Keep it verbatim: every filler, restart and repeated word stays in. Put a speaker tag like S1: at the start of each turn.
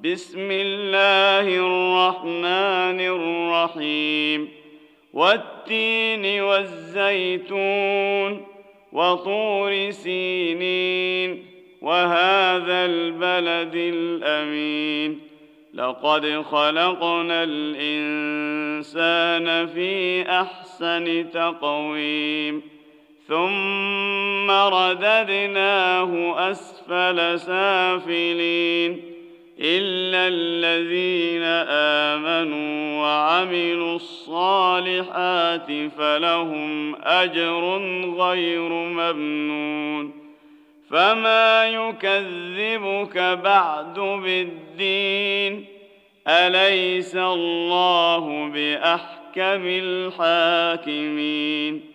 S1: بسم الله الرحمن الرحيم والتين والزيتون وطور سينين وهذا البلد الأمين لقد خلقنا الإنسان في أحسن تقويم ثم رددناه أسفل سافلين إلا الذين آمنوا وعملوا الصالحات فلهم أجر غير ممنون فما يكذبك بعد بالدين أليس الله بأحكم الحاكمين